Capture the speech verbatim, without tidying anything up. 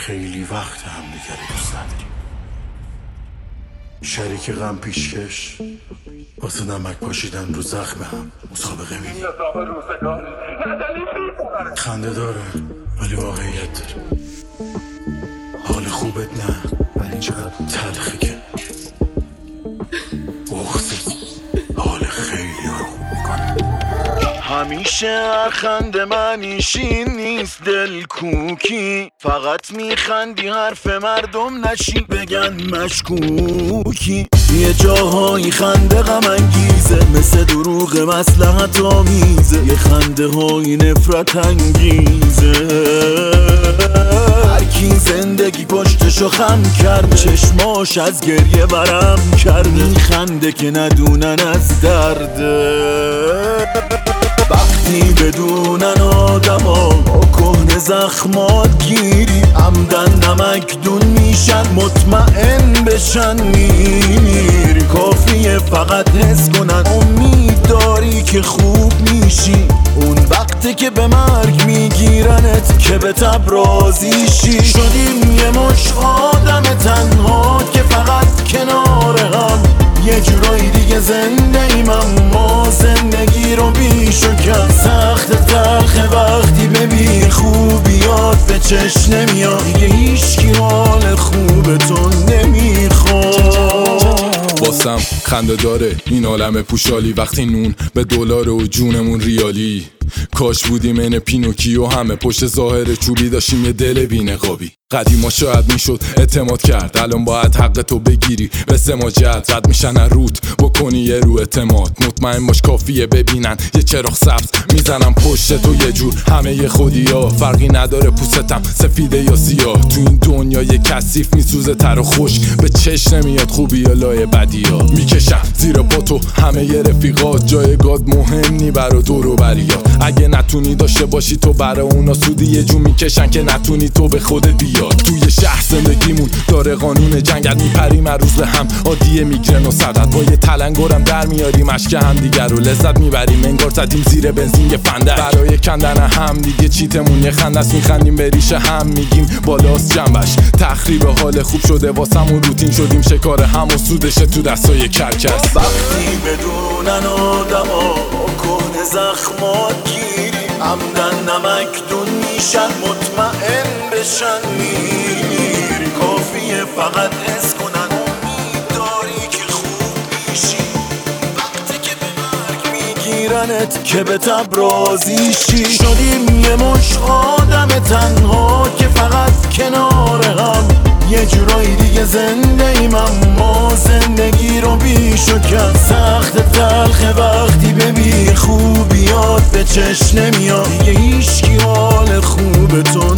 خیلی وقت همدیگه رو دوست نداریم. شریک غم پیشکش واسه نمک پاشیدن رو زخم هم مسابقه میدیم. خنده داره ولی واقعیت داره. حال خوبت نه ولی چقدر تلخه که بغضت حال خیلی ها رو خوب میکنه. همیشه هر خنده منیشین نیست دل کوکی، فقط میخندی حرف مردم نشی بگن مشکوکی. یه جاهایی خنده غم انگیزه مثل دروغ مصلحت آمیزه، یه خنده های نفرت انگیزه. هرکی زندگی پشتشو خم کرد، چشماش از گریه ورم کرد، میخنده که ندونن از درده. وقتی بدونن آدم ها با کهنه زخمات گیری، عمدن نمک دون میشن مطمئن بشن میمیری. کافیه فقط حس کنن امید داری که خوب میشی، اون وقتی که به مرگ میگیرنت که به تب راضی شی. شدیم یه مش آدم تنها که فقط کنار هم، یه جورایی دیگه زنده ایم اما زندگی رو بیش و کم. سخت تلخه وقتی ببین خوبیات به چشم نمیاد، دیگه هیچکی حال خوب تو نمیخواد. واسم خنده داره این عالم پوشالی، وقتی نون به دلار و جونمون ریالی. کاش بودیم این پینوکیو همه پشت ظاهر چوبی داشتیم یه دل بی‌نقابی. قدیما شاید میشد اعتماد کرد، الان باید حق تو بگیری به سماجت. رد میشن روت بکنی یه رو اعتماد، مطمئن باش کافیه ببینن یه چراغ سبز میزنم پشت تو یه جور. همه یه خودی ها فرقی نداره پوستم سفیده یا سیاه، تو این دنیا یه کثیف میسوزه تر و خوش به چش نمیاد خوبی یا لای بدی ها. میکشم زیر پا تو همه یه رفیقات، جایگاه مهم نی برا دور و بریات. اگه نتونی داشته باشی تو برا اونا سودی، یه جو میکشن که نتونی تو به خودت بیاد. توی شهر زندگیمون داره قانون جنگل، میپریم هر روز به هم عادیه میگرن و صدت. با یه تلنگرم در میاریم اشک هم دیگر رو لذت میبریم، انگار زدیم زیر بنزین یه فندک. برای کندن هم دیگه چیتمون یه خندست، میخندیم به ریشه هم میگیم بالاست جنبش. تخریب حال خوب شده واسمون روتین، شدیم شکار هم و سودشه تو دستای کرکس. وقتی بدونن آدما کهنه زخمات گیری، عمدن نمک دون میشن مطمئن بشن میمیری. کافیه فقط حس کنن امید داری که خوب میشی، وقتی که به مرگ میگیرنت که به تب راضی شی. شدیم یه مش آدم تنها که فقط کنار هم، یه جورایی دیگه زنده ایم اما زندگی رو بیش و کم. سخت تلخه وقتی ببین خوبیات به چشم نمیاد، دیگه هیچکی حال خوب تو